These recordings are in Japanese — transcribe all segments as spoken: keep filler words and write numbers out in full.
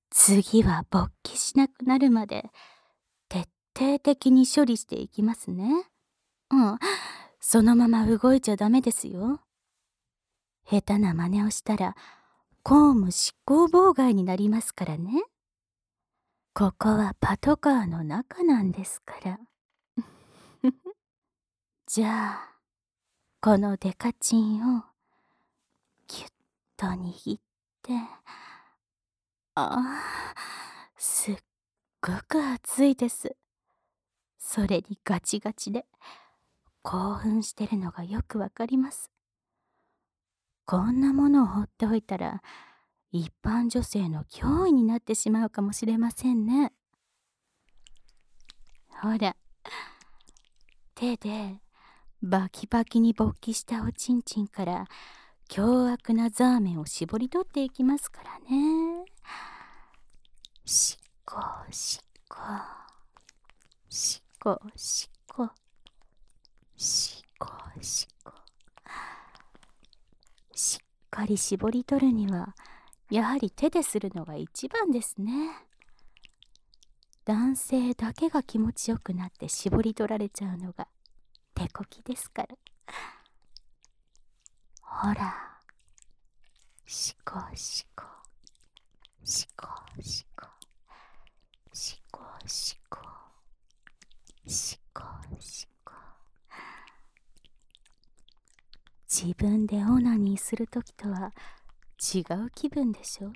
次は勃起しなくなるまで徹底的に処理していきますね。うん、そのまま動いちゃダメですよ。下手な真似をしたら公務執行妨害になりますからね。ここはパトカーの中なんですから。じゃあ、このデカチンをぎゅっと握って、ああ、すっごく熱いです。それにガチガチで興奮してるのがよくわかります。こんなものを放っておいたら一般女性の脅威になってしまうかもしれませんね。ほら、手でバキバキに勃起したおちんちんから凶悪なザーメンを絞り取っていきますからね。しこしこしこしこしこしこ、しっかり絞り取るにはやはり手でするのが一番ですね。男性だけが気持ちよくなって絞り取られちゃうのが手こきですから。ほら、しこしこしこしこしこしこしこしこ、自分でオナニーするときとは違う気分でしょ。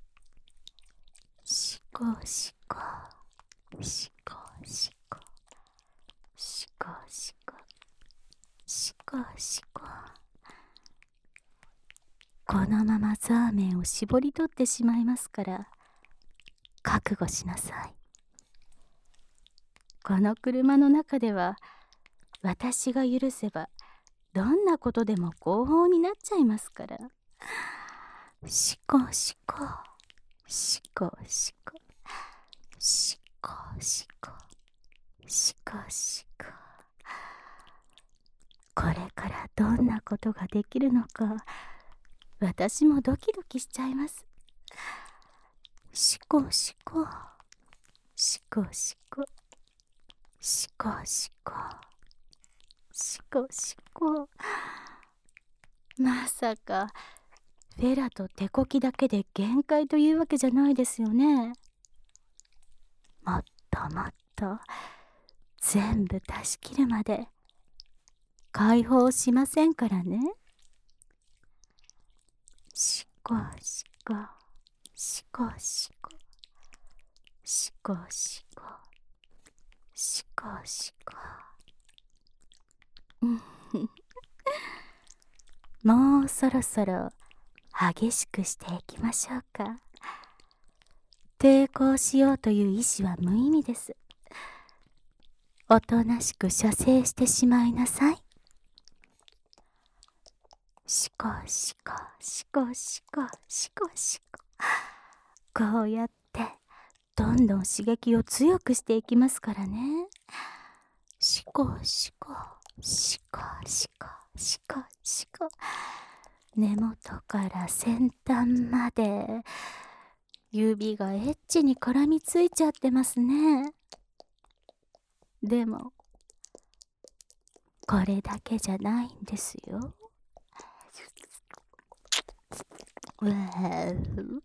しこしこしこしこしこしこしこしこ、このままザーメンを絞り取ってしまいますから覚悟しなさい。この車の中では私が許せばどんなことでも合法になっちゃいますから。しこしこしこしこしこしこしこしこ、これからどんなことができるのか私もドキドキしちゃいます。しこしこしこしこしこしこしこしこ、まさかフェラと手こきだけで限界というわけじゃないですよね。もっともっと全部出し切るまで解放しませんからね。しこしこしこしこしこしこしこしこ、もうそろそろ激しくしていきましょうか。抵抗しようという意志は無意味です。おとなしく射精してしまいなさい。しこしこしこしこしこしこ、こうやってどんどん刺激を強くしていきますからね。しこしこしこしこしこしこ、根元から先端まで指がエッチに絡みついちゃってますね。でもこれだけじゃないんですよ。うー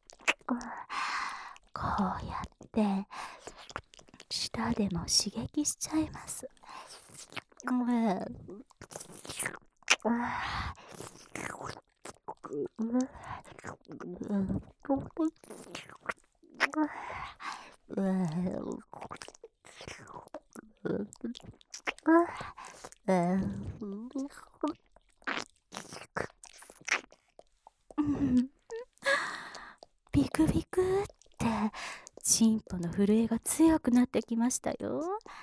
こうやって舌でも刺激しちゃいます。ビクビクってチンポの震えが強くなってきましたよ。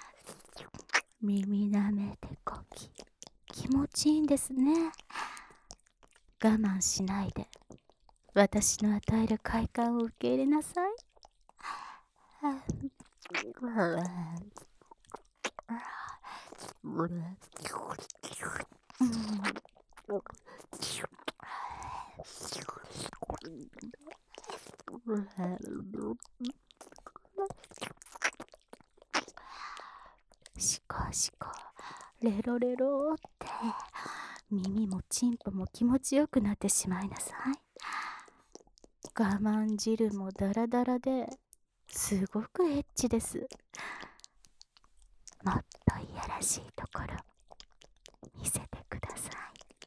耳なめてこき、気持ちいいんですね。我慢しないで私の与える快感を受け入れなさい。 シコシコ、レロレロって、耳もチンポも気持ちよくなってしまいなさい。我慢汁もダラダラですごくエッチです。もっといやらしいところ見せてください。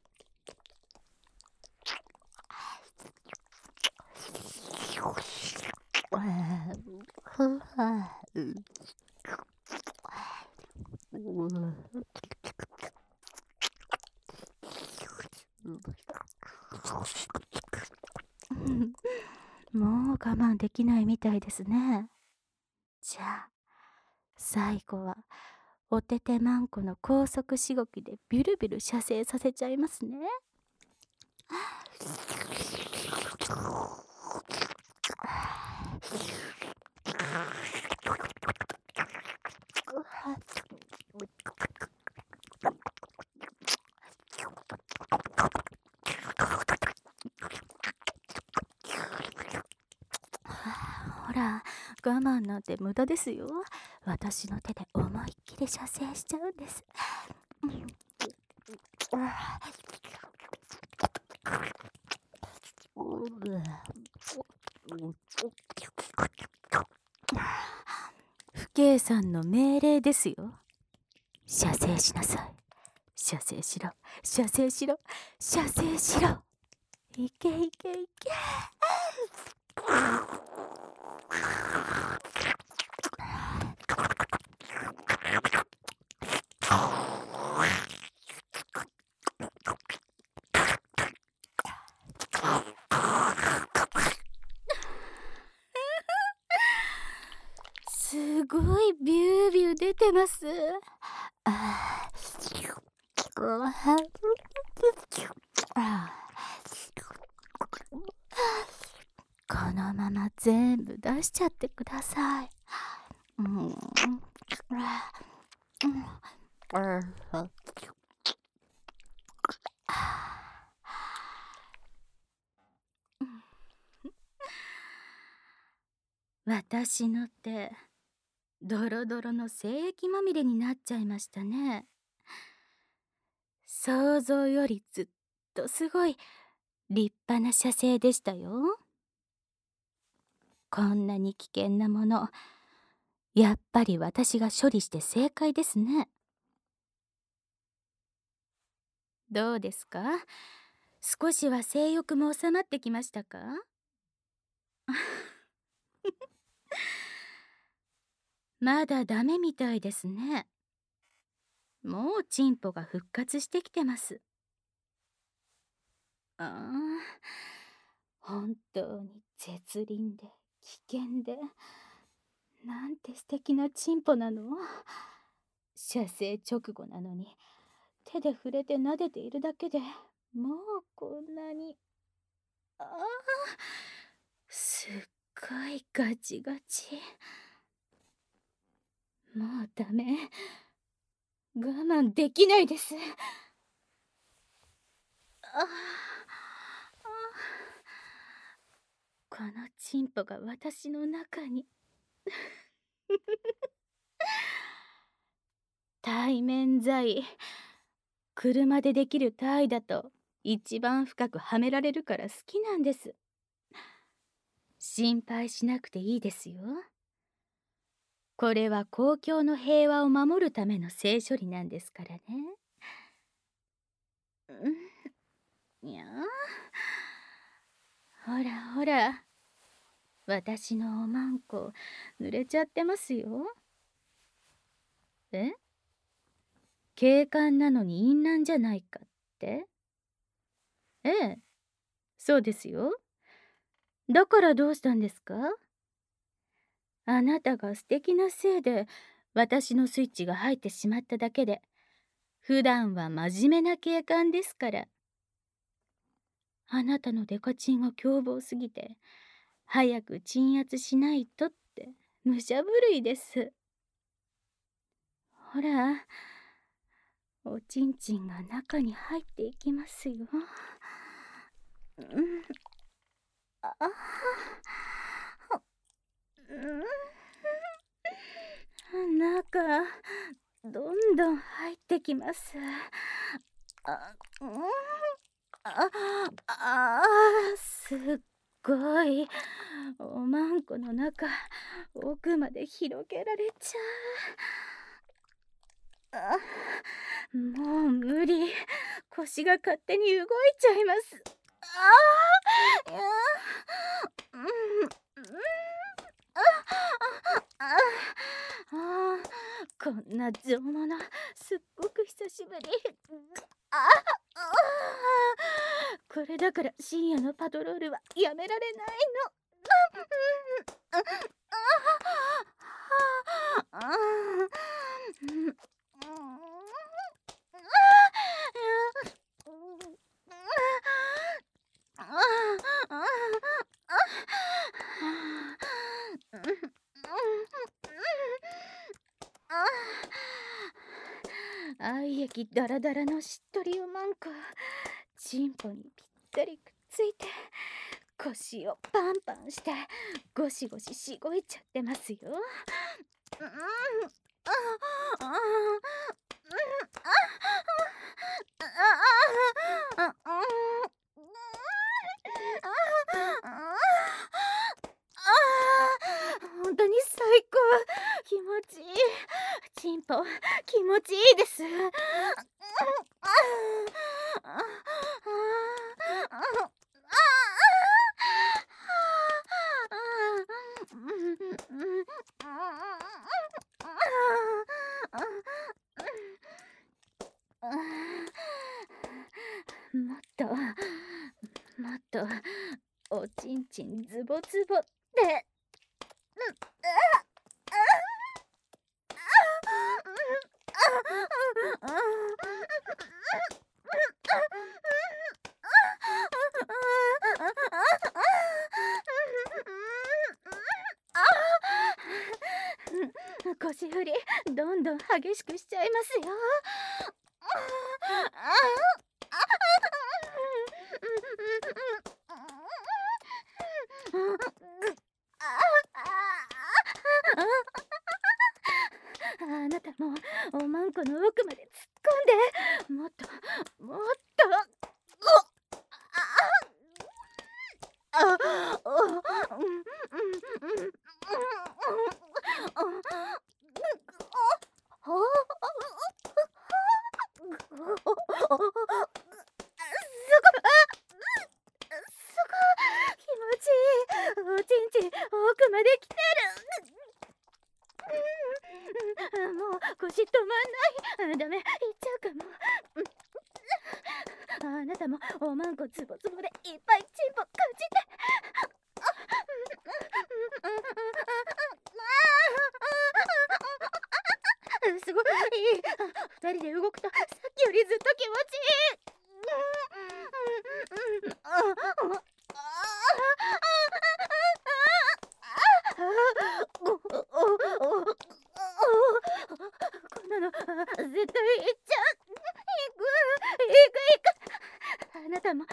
もう我慢できないみたいですね。じゃあ最後はおててまんこの高速しごきでビュルビュル射精させちゃいますね。ほら、我慢なんて無駄ですよ。私の手で思いっきり射精しちゃうんです。父兄さんの命令ですよ。射精しなさい。射精しろ、射精しろ、射精しろ。いけいけいけ。すごいビュービュー出てます。ああ、このまま全部出しちゃってください。うん、私の手ドロドロの精液まみれになっちゃいましたね。想像よりずっとすごい立派な射精でしたよ。こんなに危険なもの、やっぱり私が処理して正解ですね。どうですか？少しは性欲も収まってきましたか？まだダメみたいですね。もうチンポが復活してきてます。ああ、本当に絶倫で危険で、なんて素敵なチンポなの。射精直後なのに手で触れて撫でているだけでもうこんなに、ああ、すっごいガチガチ。もうダメ、我慢できないです。ああ、このチンポが私の中に対面剤、車でできるタイだと一番深くはめられるから好きなんです。心配しなくていいですよ。これは公共の平和を守るための性処理なんですからね。うん、いやほらほら、私のおまんこ濡れちゃってますよ。え？警官なのに淫乱じゃないかって？ええ、そうですよ。だからどうしたんですか？あなたが素敵なせいで私のスイッチが入ってしまっただけで、普段は真面目な警官ですから。あなたのデカチンは凶暴すぎて、早く鎮圧しないとって武者震いです。ほら、おちんちんが中に入っていきますよ。うん、ああ。 かどんどん入ってきます。あ、うん、あ、あーすっごい。おまんこの中奥まで広げられちゃう。あ、もう無理。腰が勝手に動いちゃいます。あー、うん、うん、あああ、こんな上物すっごく久しぶり。ああ、これだから深夜のパトロールはやめられないの。愛液ダラダラのしっとりおまんこ、チンポにぴったりくっついて腰をパンパンしてゴシゴシしごいちゃってますよ。うん、ああ、ああ、ああ、本当に最高。気持ちいい。チンポ気持ちいいです。もっともっとおちんちんズボズボって。腰振りどんどん激しくしちゃいますよ。あなたもおまんこの奥まで突っ込んで、もっともっと、あああ、うんうんうん、おちんちん奥まで来てる。もう腰止まんない。ダメ、行っちゃうかも。あなたもおまんこつぼつぼでいっぱいチンポかじって。すごい。二人で動くとさっきよりずっと気持ちいい。こんなの絶対行っちゃう。行く行く行く。あなたも行って。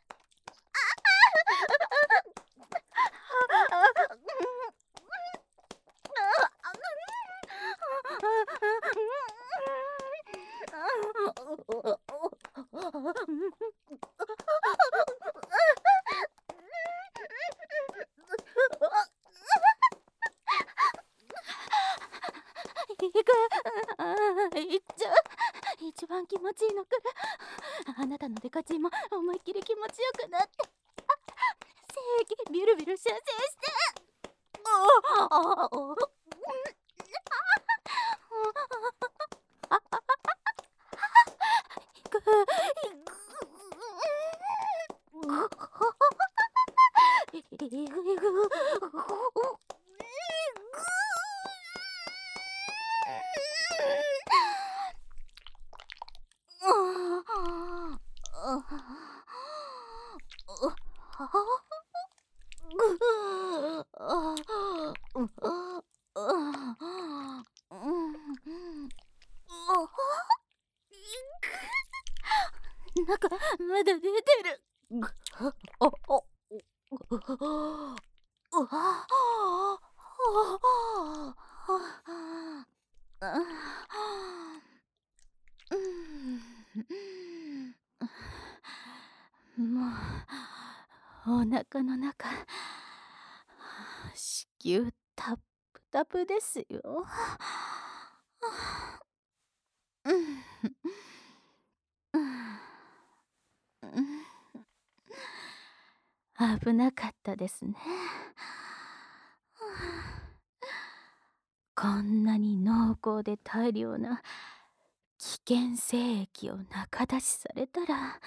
行く。ああ、行っちゃう。一番気持ちいいのくらい。あなたのデカチンも思いっきり気持ちよくなって、正義ビュルビル修正して。おおおなんかまだ出てる。あ、あ、うわ、 もうお腹の中子宮タップタプですよ。危なかったですね。こんなに濃厚で大量な危険精液を仲出しされたら、は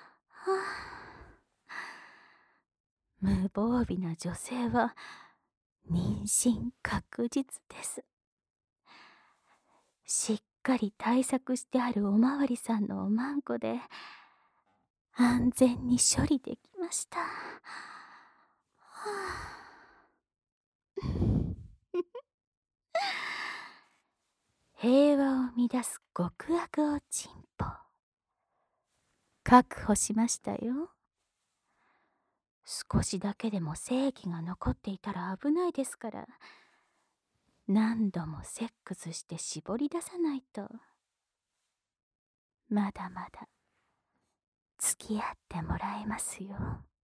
あ、無防備な女性は妊娠確実です。しっかり対策してあるおまわりさんのおまんこで安全に処理できました。はあ、平和を乱す極悪をチンポ確保しましたよ。少しだけでも精液が残っていたら危ないですから、何度もセックスして絞り出さないと。まだまだ付き合ってもらえますよ。